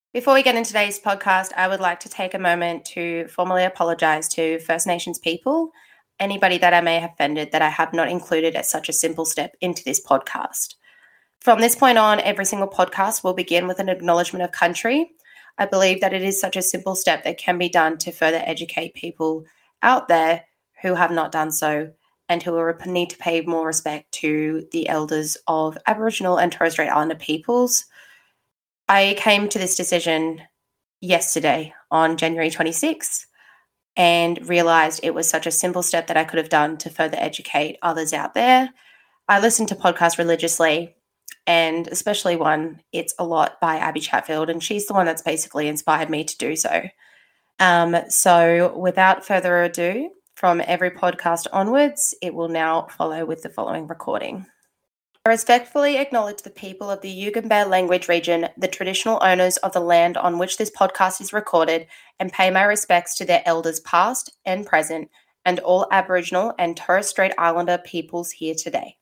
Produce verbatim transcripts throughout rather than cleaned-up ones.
Before we get into today's podcast, I would like to take a moment to formally apologise to First Nations people, anybody that I may have offended that I have not included as such a simple step into this podcast. From this point on, every single podcast will begin with an acknowledgement of country. I believe that it is such a simple step that can be done to further educate people out there who have not done so and who will need to pay more respect to the elders of Aboriginal and Torres Strait Islander peoples. I came to this decision yesterday on January twenty-sixth and realised it was such a simple step that I could have done to further educate others out there. I listen to podcasts religiously, and especially one, It's a Lot by Abby Chatfield, and she's the one that's basically inspired me to do so. Um, so without further ado, from every podcast onwards, it will now follow with the following recording. I respectfully acknowledge the people of the Yugambeh language region, the traditional owners of the land on which this podcast is recorded, and pay my respects to their elders past and present, and all Aboriginal and Torres Strait Islander peoples here today.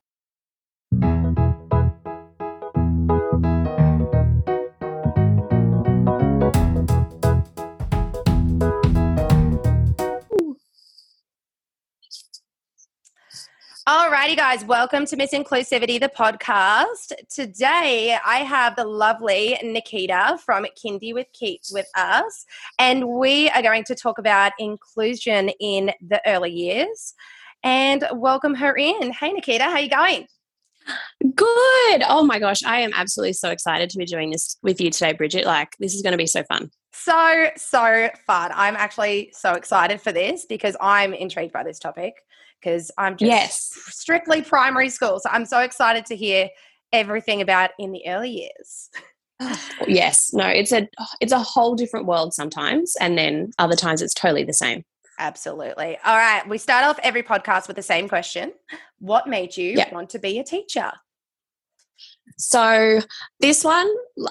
Alrighty, guys, welcome to Miss Inclusivity, the podcast. Today, I have the lovely Nikita from Kindy with Keats with us, and we are going to talk about inclusion in the early years and welcome her in. Hey, Nikita, how are you going? Good. Oh my gosh, I am absolutely so excited to be doing this with you today, Bridget. Like, this is going to be so fun. So, so fun. I'm actually so excited for this because I'm intrigued by this topic. Because I'm just yes. strictly primary school. So I'm so excited to hear everything about in the early years. Yes. No, it's a it's a whole different world sometimes, and then other times it's totally the same. Absolutely. All right. We start off every podcast with the same question. What made you yeah. want to be a teacher? So this one,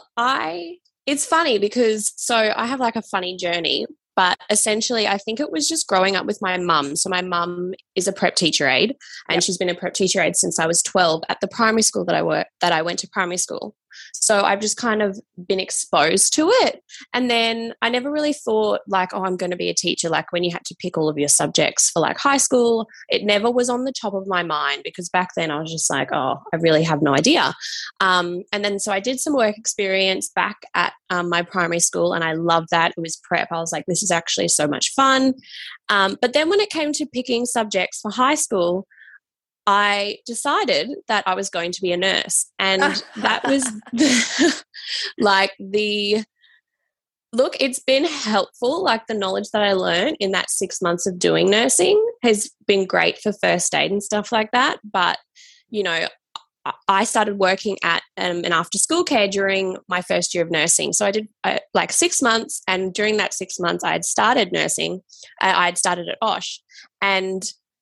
I it's funny because so I have like a funny journey. But essentially, I think it was just growing up with my mum. So my mum is a prep teacher aide, and yep. she's been a prep teacher aide since I was twelve at the primary school that I work that I went to primary school. So I've just kind of been exposed to it. And then I never really thought like, oh, I'm going to be a teacher. Like when you had to pick all of your subjects for like high school, it never was on the top of my mind because back then I was just like, oh, I really have no idea. Um, and then so I did some work experience back at um, my primary school, and I loved that. It was prep. I was like, this is actually so much fun. Um, but then when it came to picking subjects for high school, I decided that I was going to be a nurse, and that was the, like the look, it's been helpful. Like the knowledge that I learned in that six months of doing nursing has been great for first aid and stuff like that. But, you know, I started working at um, an after school care during my first year of nursing. So I did uh, like six months. And during that six months, I had started nursing. Uh, I had started at Osh. And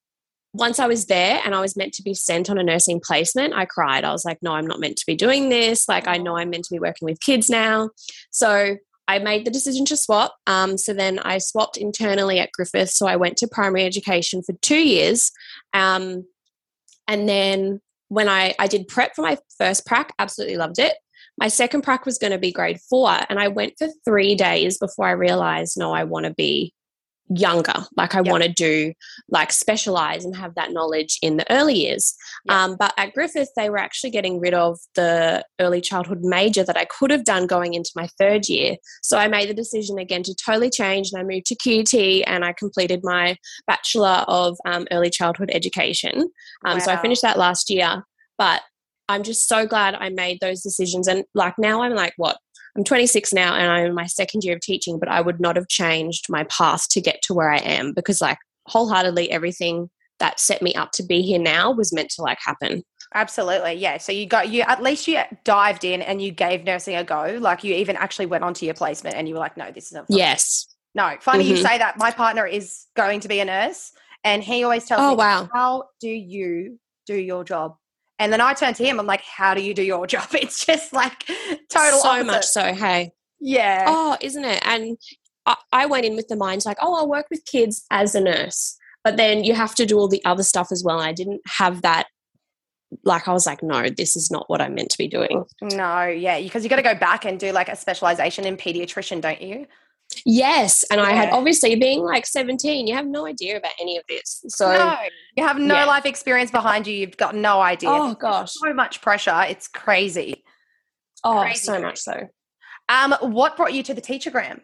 once I was there and I was meant to be sent on a nursing placement, I cried. I was like, no, I'm not meant to be doing this. Like, I know I'm meant to be working with kids now. So I made the decision to swap. Um, so then I swapped internally at Griffith. So I went to primary education for two years. Um, and then when I, I did prep for my first prac, absolutely loved it. My second prac was going to be grade four. And I went for three days before I realized, no, I want to be younger. Like I yep. want to do like specialize and have that knowledge in the early years. Yep. Um, but at Griffith, they were actually getting rid of the early childhood major that I could have done going into my third year. So I made the decision again to totally change, and I moved to Q T and I completed my Bachelor of um, Early Childhood Education. Um, wow. So I finished that last year, but I'm just so glad I made those decisions. And like now I'm like, what? I'm twenty-six now and I'm in my second year of teaching, but I would not have changed my path to get to where I am because like wholeheartedly everything that set me up to be here now was meant to like happen. Absolutely. Yeah. So you got, you, at least you dived in and you gave nursing a go. Like you even actually went onto your placement and you were like, no, this isn't fun. Yes. No, funny mm-hmm. you say that. My partner is going to be a nurse and he always tells oh, me, wow. how do you do your job? And then I turn to him, I'm like, how do you do your job? It's just like total So opposite. much so, hey. Yeah. Oh, isn't it? And I, I went in with the mind like, oh, I'll work with kids as a nurse. But then you have to do all the other stuff as well. And I didn't have that like, I was like, no, this is not what I'm meant to be doing. No, yeah, because you got to go back and do like a specialization in pediatrician, don't you? Yes. And yeah. I had, obviously being like seventeen, you have no idea about any of this. So no, you have no yeah. life experience behind you. You've got no idea. Oh There's gosh. so much pressure. It's crazy. Oh, crazy, so crazy. much so. Um, what brought you to the Teachergram?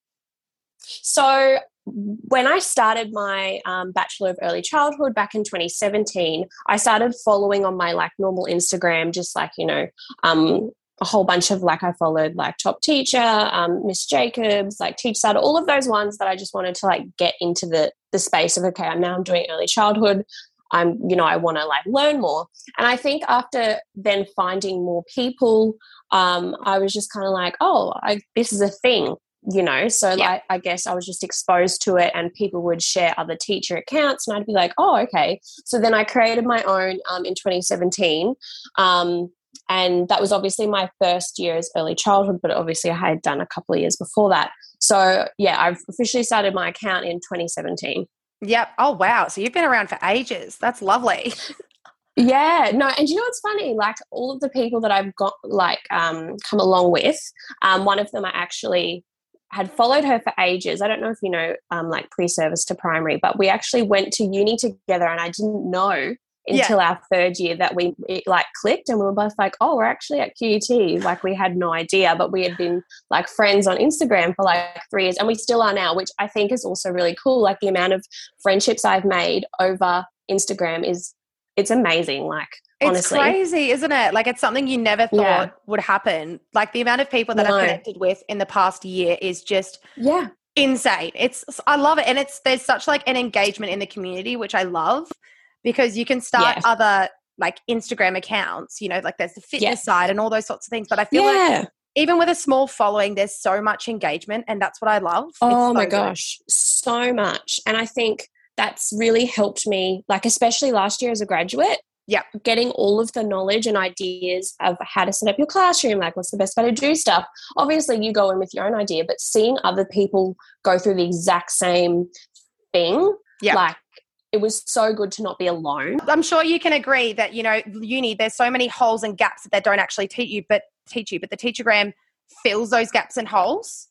So when I started my um, Bachelor of Early Childhood back in twenty seventeen, I started following on my like normal Instagram, just like, you know, um, a whole bunch of like, I followed like Top Teacher, um, Miss Jacobs, like Teach Starter, all of those ones that I just wanted to like get into the the space of, okay, I'm now I'm doing early childhood. I'm, you know, I want to like learn more. And I think after then finding more people, um, I was just kind of like, oh, I, this is a thing, you know. So yeah. like, I guess I was just exposed to it, and people would share other teacher accounts, and I'd be like, oh, okay. So then I created my own um, in twenty seventeen. Um, and that was obviously my first year as early childhood, but obviously I had done a couple of years before that. So yeah, I've officially started my account in twenty seventeen. Yep. Oh, wow. So you've been around for ages. That's lovely. Yeah, no, and you know what's funny? Like all of the people that I've got like um, come along with, um, one of them I actually had followed her for ages. I don't know if you know um, like pre-service to primary, but we actually went to uni together, and I didn't know until yeah. our third year that we it, like clicked, and we were both like, oh, we're actually at Q U T. Like we had no idea, but we had been like friends on Instagram for like three years, and we still are now, which I think is also really cool. Like the amount of friendships I've made over Instagram is it's amazing. Like honestly. It's crazy, isn't it? Like it's something you never thought yeah. would happen. Like the amount of people that no. I've connected with in the past year is just yeah insane. It's I love it, and it's there's such like an engagement in the community, which I love. Because you can start yeah. other like Instagram accounts, you know, like there's the fitness yeah. side and all those sorts of things. But I feel yeah. like even with a small following, there's so much engagement, and that's what I love. Oh so my good. gosh, so much. And I think that's really helped me, like especially last year as a graduate, yeah, getting all of the knowledge and ideas of how to set up your classroom, like what's the best way to do stuff. Obviously you go in with your own idea, but seeing other people go through the exact same thing, yeah. like it was so good to not be alone. I'm sure you can agree that, you know, uni, there's so many holes and gaps that they don't actually teach you, but teach you, but the Teachergram fills those gaps and holes.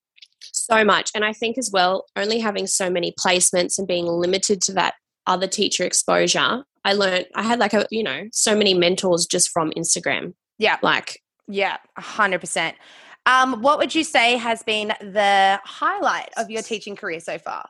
So much. And I think as well, only having so many placements and being limited to that other teacher exposure, I learned, I had like a, you know, so many mentors just from Instagram. Yeah. Like. Yeah, one hundred percent. Um, what would you say has been the highlight of your teaching career so far?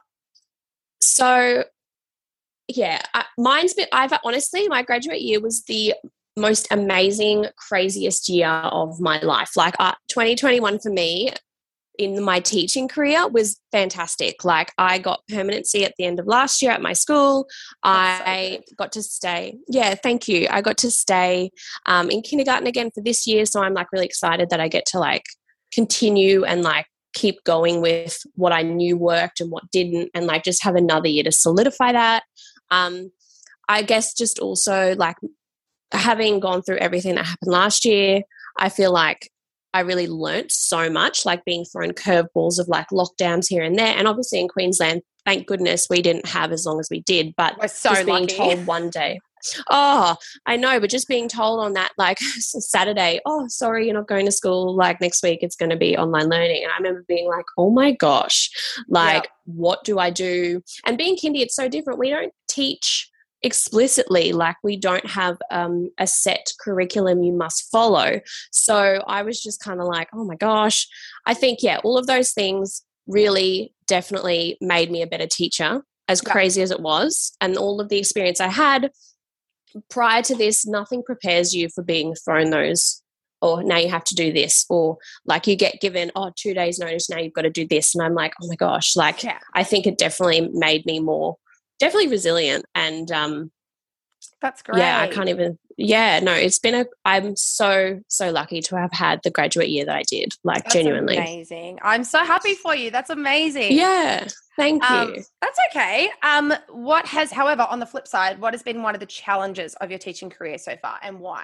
So, yeah, uh, mine's been, I've honestly, my graduate year was the most amazing, craziest year of my life. Like uh, twenty twenty-one for me in my teaching career was fantastic. Like I got permanency at the end of last year at my school. That's I so got to stay. Yeah, thank you. I got to stay um, in kindergarten again for this year. So I'm like really excited that I get to like continue and like keep going with what I knew worked and what didn't, and like just have another year to solidify that. Um, I guess just also like having gone through everything that happened last year, I feel like I really learnt so much, like being thrown curveballs of like lockdowns here and there. And obviously in Queensland, thank goodness we didn't have as long as we did, but we're so just being lucky. told one day, oh, I know, but just being told on that like Saturday, oh, sorry, you're not going to school. Like next week it's going to be online learning. And I remember being like, oh my gosh, like yep. what do I do? And being kindy, it's so different. We don't teach explicitly, like we don't have um, a set curriculum you must follow. So I was just kind of like, oh my gosh. I think, yeah, all of those things really definitely made me a better teacher, as yep. crazy as it was. And all of the experience I had prior to this, nothing prepares you for being thrown those, or now you have to do this, or like you get given, oh, two days notice, now you've got to do this. And I'm like, oh my gosh, like yeah. I think it definitely made me more, definitely resilient. And um, that's great. Yeah, I can't even, yeah, no, it's been a, I'm so, so lucky to have had the graduate year that I did, like that's genuinely. Amazing. I'm so happy for you. That's amazing. Yeah. Thank you. Um, that's okay. Um, what has, however, on the flip side, what has been one of the challenges of your teaching career so far, and why?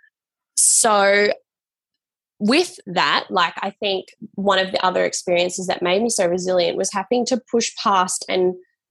So with that, like I think one of the other experiences that made me so resilient was having to push past and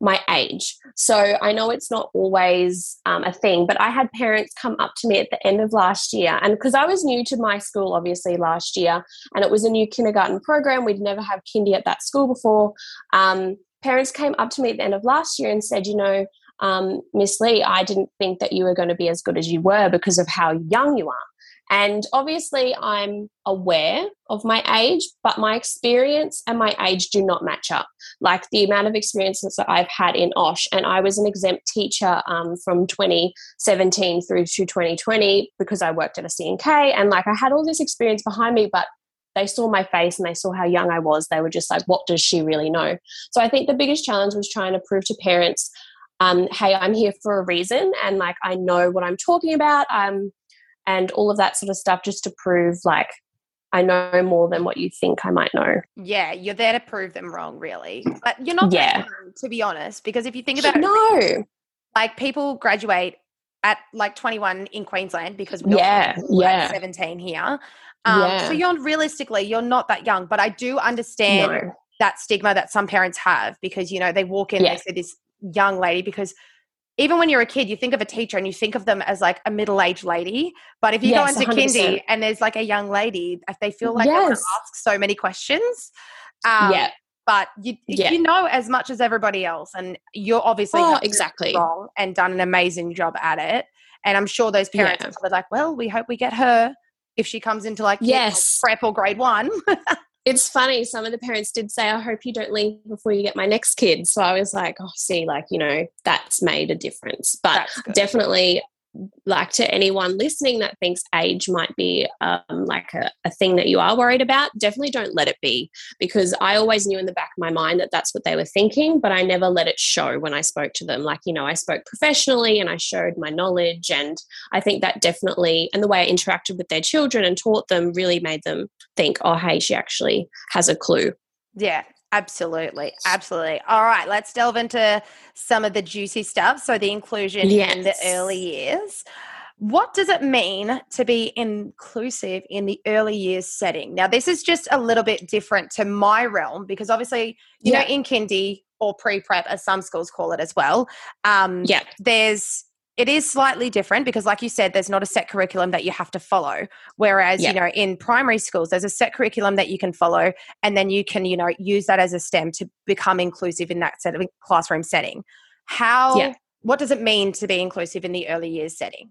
my age. So I know it's not always um, a thing, but I had parents come up to me at the end of last year. And because I was new to my school, obviously, last year, and it was a new kindergarten program, we'd never had kindy at that school before. Um, parents came up to me at the end of last year and said, you know, um, Miss Lee, I didn't think that you were going to be as good as you were because of how young you are. And obviously I'm aware of my age, but my experience and my age do not match up. Like the amount of experiences that I've had in O S H, and I was an exempt teacher um, from twenty seventeen through to twenty twenty because I worked at a C and K, and like I had all this experience behind me, but they saw my face and they saw how young I was. They were just like, what does she really know? So I think the biggest challenge was trying to prove to parents, um, hey, I'm here for a reason, and like I know what I'm talking about. Um, and all of that sort of stuff, just to prove like I know more than what you think I might know. Yeah, you're there to prove them wrong, really. But you're not yeah. that young, to be honest, because if you think about it, no. like people graduate at like twenty-one in Queensland because we yeah, all yeah. at seventeen here. Um, yeah. So you're realistically, you're not that young, but I do understand no. that stigma that some parents have because, you know, they walk in, yeah. they see this young lady because even when you're a kid, you think of a teacher and you think of them as like a middle-aged lady. But if you yes, go into one hundred percent. kindy and there's like a young lady, they feel like yes. they want to ask so many questions. Um, yeah. But you yeah. you know as much as everybody else, and you're obviously oh, exactly wrong and done an amazing job at it. And I'm sure those parents yeah. are like, well, we hope we get her if she comes into like yes. prep or grade one. It's funny. Some of the parents did say, I hope you don't leave before you get my next kid. So I was like, oh, see, like, you know, that's made a difference. But definitely, like to anyone listening that thinks age might be um, like a, a thing that you are worried about, definitely don't let it be, because I always knew in the back of my mind that that's what they were thinking, but I never let it show when I spoke to them. Like, you know, I spoke professionally and I showed my knowledge, and I think that definitely, and the way I interacted with their children and taught them really made them think, oh, hey, she actually has a clue. Yeah. Absolutely. Absolutely. All right. Let's delve into some of the juicy stuff. So the inclusion yes. in the early years. What does it mean to be inclusive in the early years setting? Now, this is just a little bit different to my realm because obviously, you yeah. know, in kindy or pre-prep, as some schools call it as well, um, yeah. there's it is slightly different because, like you said, there's not a set curriculum that you have to follow. Whereas, yep. you know, in primary schools, there's a set curriculum that you can follow, and then you can, you know, use that as a stem to become inclusive in that set of classroom setting. How, yeah. what does it mean to be inclusive in the early years setting?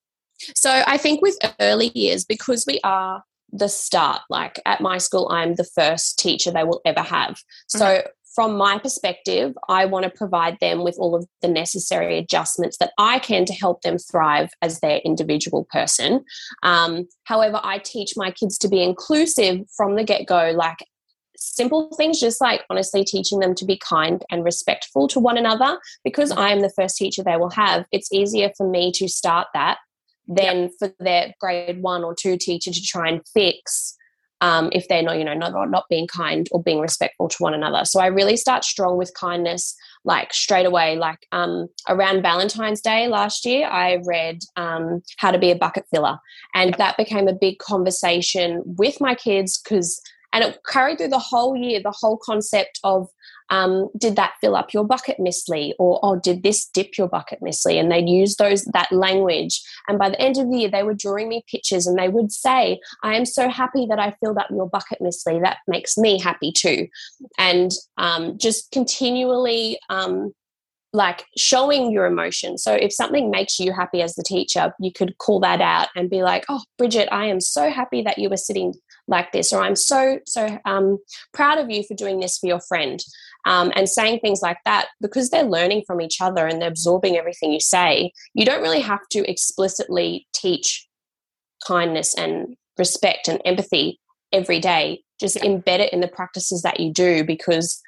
So I think with early years, because we are the start, like at my school, I'm the first teacher they will ever have. So mm-hmm. from my perspective, I want to provide them with all of the necessary adjustments that I can to help them thrive as their individual person. Um, however, I teach my kids to be inclusive from the get-go, like simple things, just like honestly teaching them to be kind and respectful to one another. Because I am the first teacher they will have, it's easier for me to start that than yep. for their grade one or two teacher to try and fix Um, if they're not, you know, not, not being kind or being respectful to one another. So I really start strong with kindness, like straight away. Like um, around Valentine's Day last year, I read um, How to Be a Bucket Filler. And that became a big conversation with my kids because, and it carried through the whole year, the whole concept of, um, did that fill up your bucket, Miss Lee? Or, oh, did this dip your bucket, Miss Lee? And they'd use those, that language. And by the end of the year, they were drawing me pictures and they would say, I am so happy that I filled up your bucket, Miss Lee. That makes me happy too. And um, just continually um, like showing your emotion. So if something makes you happy as the teacher, you could call that out and be like, oh, Bridget, I am so happy that you were sitting like this, or I'm so, so um, proud of you for doing this for your friend. Um, and saying things like that, because they're learning from each other and they're absorbing everything you say. You don't really have to explicitly teach kindness and respect and empathy every day. Just embed it in the practices that you do, because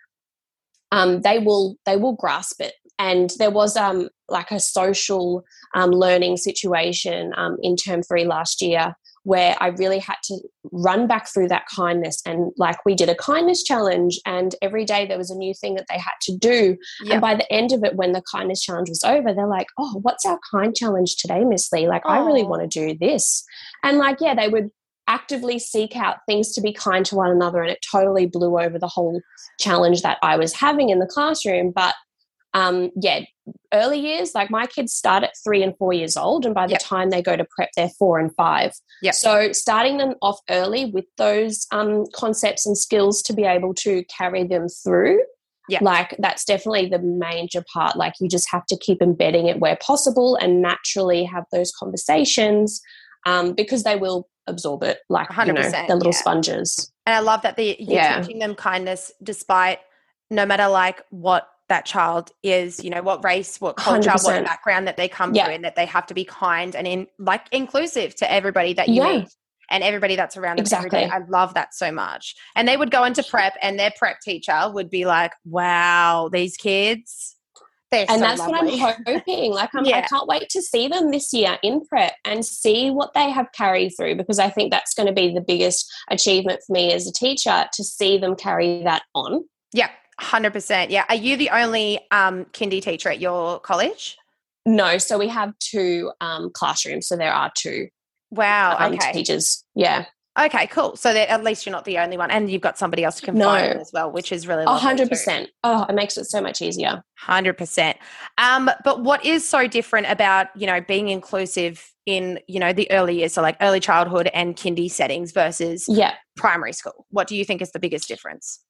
um, they will they will grasp it. And there was um, like a social um, learning situation um, in term three last year, where I really had to run back through that kindness. And like we did a kindness challenge, and every day there was a new thing that they had to do. Yep. And by the end of it, when the kindness challenge was over, they're like, oh, what's our kind challenge today, Miss Lee? Like, Aww. I really want to do this. And like, yeah, they would actively seek out things to be kind to one another. And it totally blew over the whole challenge that I was having in the classroom. But um, yeah, early years, like my kids start at three and four years old, and by the yep. time they go to prep, they're four and five. Yep. So starting them off early with those um, concepts and skills to be able to carry them through, yep. like that's definitely the major part. Like you just have to keep embedding it where possible and naturally have those conversations um, because they will absorb it like, you know, the little yeah. sponges. And I love that the, you're yeah. teaching them kindness despite no matter like what that child is, you know, what race, what culture, one hundred percent. What background that they come yeah. through, and that they have to be kind and in like inclusive to everybody that you yeah. meet and everybody that's around them exactly. every day. I love that so much. And they would go into prep and their prep teacher would be like, wow, these kids, they're and so that's lovely. what I'm hoping. Like I'm, yeah. I can't wait to see them this year in prep and see what they have carried through, because I think that's going to be the biggest achievement for me as a teacher, to see them carry that on. Yeah. one hundred percent. Yeah. Are you the only um, kindy teacher at your college? No. So we have two um, classrooms. So there are two wow. um, okay. teachers. Yeah. Okay, cool. So that at least you're not the only one, and you've got somebody else to confide no. in as well, which is really A lovely hundred percent. Oh, it makes it so much easier. one hundred percent. Um, but what is so different about, you know, being inclusive in, you know, the early years, so like early childhood and kindy settings versus yeah. primary school? What do you think is the biggest difference?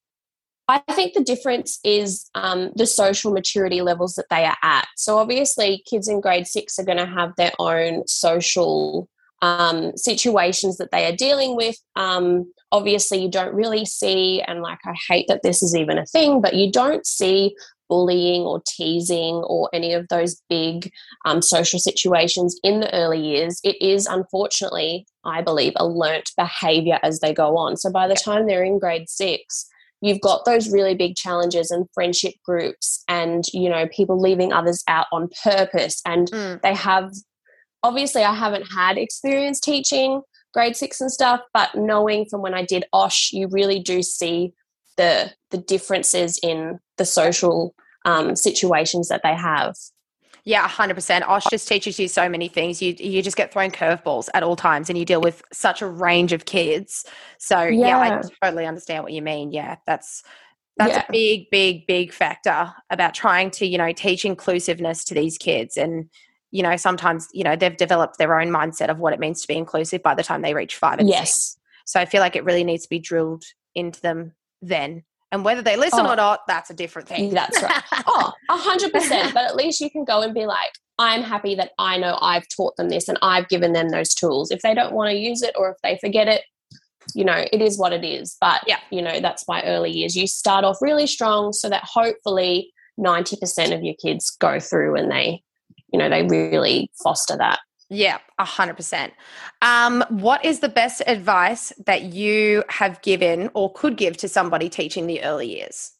I think the difference is um, the social maturity levels that they are at. So obviously kids in grade six are going to have their own social um, situations that they are dealing with. Um, obviously you don't really see, and like I hate that this is even a thing, but you don't see bullying or teasing or any of those big um, social situations in the early years. It is unfortunately, I believe, a learnt behaviour as they go on. So by the time they're in grade six, you've got those really big challenges and friendship groups and, you know, people leaving others out on purpose. And mm. they have, obviously I haven't had experience teaching grade six and stuff, but knowing from when I did O S H, you really do see the the differences in the social um, situations that they have. Yeah, one hundred percent. O S H just teaches you so many things. You you just get thrown curveballs at all times, and you deal with such a range of kids. So, yeah, yeah I totally understand what you mean. Yeah, that's that's yeah. a big, big, big factor about trying to, you know, teach inclusiveness to these kids. And, you know, sometimes, you know, they've developed their own mindset of what it means to be inclusive by the time they reach five and yes. six. So I feel like it really needs to be drilled into them then. And whether they listen oh, or not, that's a different thing. That's right. Oh, a hundred percent. But at least you can go and be like, I'm happy that I know I've taught them this and I've given them those tools. If they don't want to use it or if they forget it, you know, it is what it is. But, yeah. you know, that's why early years you start off really strong so that hopefully ninety percent of your kids go through and they, you know, they really foster that. Yeah, a hundred percent. Um, what is the best advice that you have given or could give to somebody teaching the early years?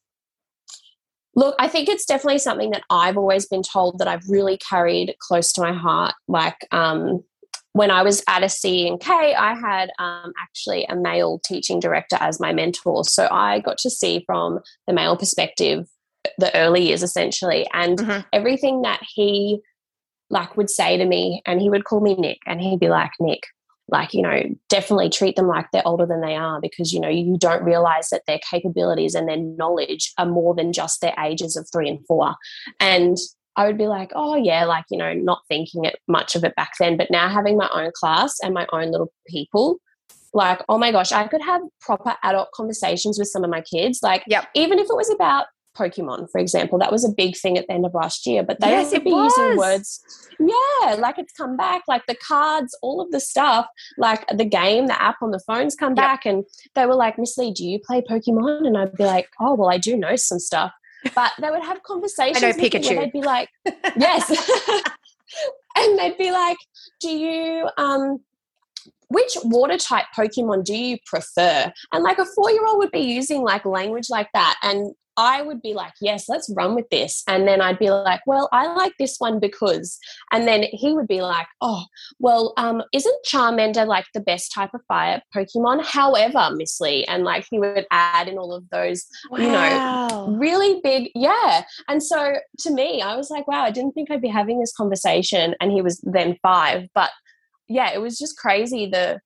Look, I think it's definitely something that I've always been told that I've really carried close to my heart. Like um, when I was at a C E and K, I had um, actually a male teaching director as my mentor. So I got to see from the male perspective the early years essentially, and mm-hmm. everything that he like would say to me, and he would call me Nick, and he'd be like, Nick, like, you know, definitely treat them like they're older than they are, because, you know, you don't realize that their capabilities and their knowledge are more than just their ages of three and four. And I would be like, oh yeah, like, you know, not thinking it much of it back then, but now having my own class and my own little people, like, oh my gosh, I could have proper adult conversations with some of my kids. Like, yep. even if it was about Pokemon, for example, that was a big thing at the end of last year, but they yes, would be was. using words. Yeah, like it's come back, like the cards, all of the stuff, like the game, the app on the phones come yep. back, and they were like, Miss Lee, do you play Pokemon? And I'd be like, oh, well, I do know some stuff. But they would have conversations I know with Pikachu. me where they'd be like, yes. And they'd be like, do you, um, which water type Pokemon do you prefer? And like a four-year-old would be using like language like that. And I would be like, yes, let's run with this. And then I'd be like, well, I like this one because, and then he would be like, oh, well, um, isn't Charmander like the best type of fire Pokemon? However, Miss Lee, and like he would add in all of those, wow. you know, really big, yeah. And so to me, I was like, wow, I didn't think I'd be having this conversation. And he was then five, but yeah, it was just crazy the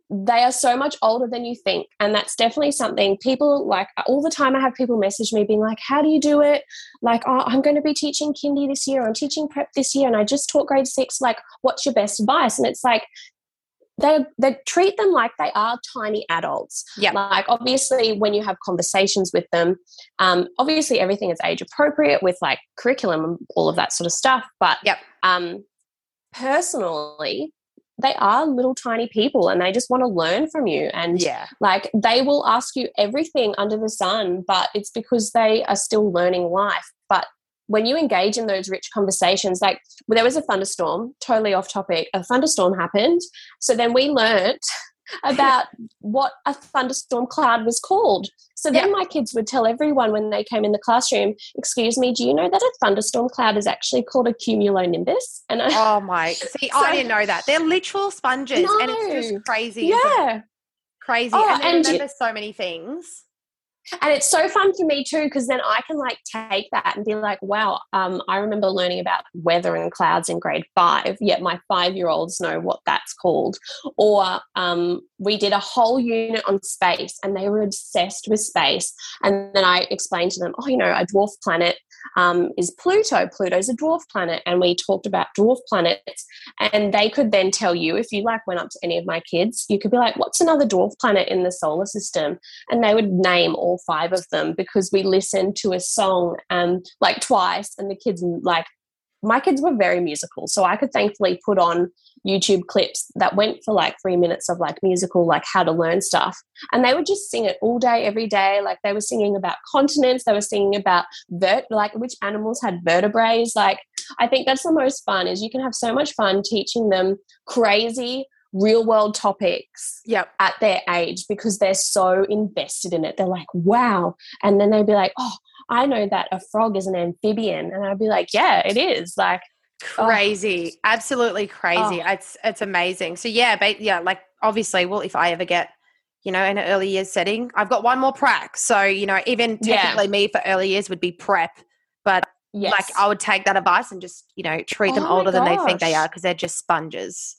they are so much older than you think. And that's definitely something people like all the time. I have people message me being like, how do you do it? Like, oh, I'm going to be teaching kindy this year. I'm teaching prep this year. And I just taught grade six. Like, what's your best advice? And it's like, they they treat them like they are tiny adults. Yeah. Like, obviously, when you have conversations with them, um, obviously everything is age appropriate with like curriculum and all of that sort of stuff. But yep. um, personally, they are little tiny people and they just want to learn from you. And yeah. like they will ask you everything under the sun, but it's because they are still learning life. But when you engage in those rich conversations, like well, there was a thunderstorm, totally off topic, a thunderstorm happened. So then we learnt about what a thunderstorm cloud was called. So then yep. my kids would tell everyone when they came in the classroom, excuse me, do you know that a thunderstorm cloud is actually called a cumulonimbus? And I, oh my, see, so, I didn't know that. They're literal sponges no, and it's just crazy. Yeah. Crazy. Oh, and they and remember you, so many things. And it's so fun for me too, because then I can like take that and be like, wow, um, I remember learning about weather and clouds in grade five, yet my five-year-olds know what that's called. Or um, we did a whole unit on space and they were obsessed with space. And then I explained to them, oh, you know, a dwarf planet um, is Pluto. Pluto's a dwarf planet. And we talked about dwarf planets. And they could then tell you, if you like went up to any of my kids, you could be like, what's another dwarf planet in the solar system? And they would name all five of them because we listened to a song um, like twice, and the kids like my kids were very musical, so I could thankfully put on YouTube clips that went for like three minutes of like musical, like how to learn stuff, and they would just sing it all day, every day. Like they were singing about continents, they were singing about vert, like which animals had vertebrae. Like I think that's the most fun, is you can have so much fun teaching them crazy real world topics yep. at their age because they're so invested in it. They're like, wow. And then they'd be like, oh, I know that a frog is an amphibian. And I'd be like, yeah, it is. Like crazy. Oh. Absolutely crazy. Oh. It's it's amazing. So yeah, but yeah, like obviously, well, if I ever get, you know, in an early years setting, I've got one more prac. So, you know, even technically yeah. me for early years would be prep, but yes. like I would take that advice and just, you know, treat them oh older than they think they are because they're just sponges.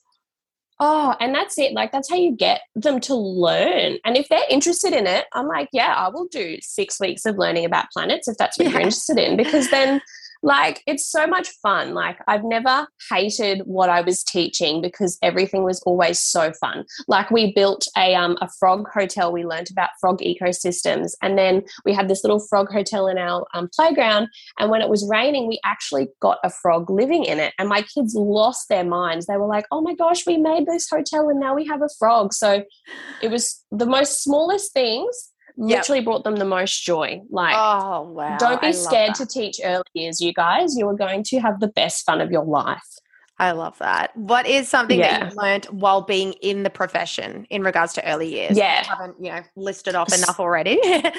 Oh, and that's it. Like, that's how you get them to learn. And if they're interested in it, I'm like, yeah, I will do six weeks of learning about planets if that's what yeah. you're interested in, because then, like, it's so much fun. Like, I've never hated what I was teaching because everything was always so fun. Like, we built a um, a frog hotel. We learned about frog ecosystems. And then we had this little frog hotel in our um, playground. And when it was raining, we actually got a frog living in it. And my kids lost their minds. They were like, oh my gosh, we made this hotel and now we have a frog. So it was the most smallest things. Yep. Literally brought them the most joy. Like, oh wow! Don't be I scared to teach early years, you guys. You are going to have the best fun of your life. I love that. What is something yeah. that you've learned while being in the profession in regards to early years? Yeah, you haven't you know listed off enough already.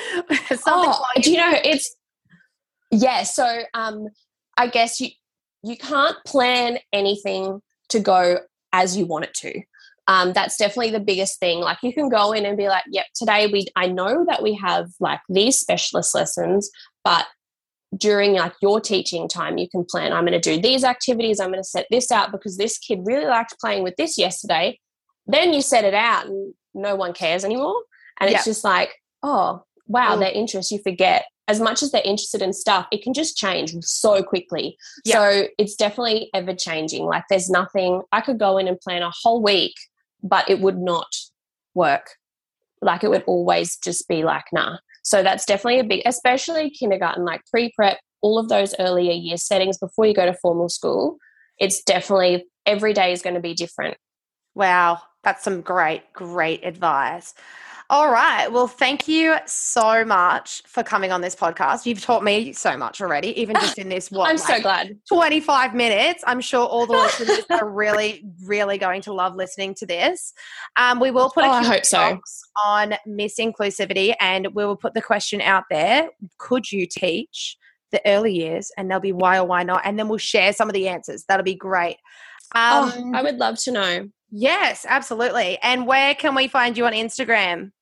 oh, you- do you know it's yeah? So, um, I guess you you can't plan anything to go as you want it to. Um, that's definitely the biggest thing. Like, you can go in and be like, yep, today we, I know that we have like these specialist lessons, but during like your teaching time, you can plan, I'm going to do these activities. I'm going to set this out because this kid really liked playing with this yesterday. Then you set it out and no one cares anymore. And yep. it's just like, oh, wow, mm. their interest, you forget. As much as they're interested in stuff, it can just change so quickly. Yep. So it's definitely ever changing. Like, there's nothing, I could go in and plan a whole week, but it would not work. Like, it would always just be like, nah. So that's definitely a big, especially kindergarten, like pre-prep, all of those earlier year settings before you go to formal school. It's definitely, every day is going to be different. Wow. That's some great, great advice. All right. Well, thank you so much for coming on this podcast. You've taught me so much already, even just in this, what, I'm like so glad. twenty-five minutes. I'm sure all the listeners are really, really going to love listening to this. Um, we will put a oh, I hope so. on Miss Inclusivity, and we will put the question out there. Could you teach the early years? And they'll be why or why not. And then we'll share some of the answers. That'll be great. Um, oh, I would love to know. Yes, absolutely. And where can we find you on Instagram?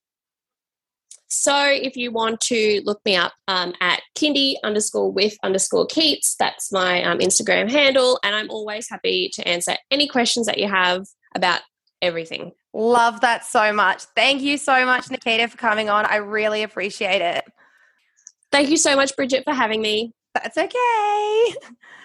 So if you want to look me up um, at kindy underscore with underscore Keats, that's my um, Instagram handle. And I'm always happy to answer any questions that you have about everything. Love that so much. Thank you so much, Nikita, for coming on. I really appreciate it. Thank you so much, Bridget, for having me. That's okay.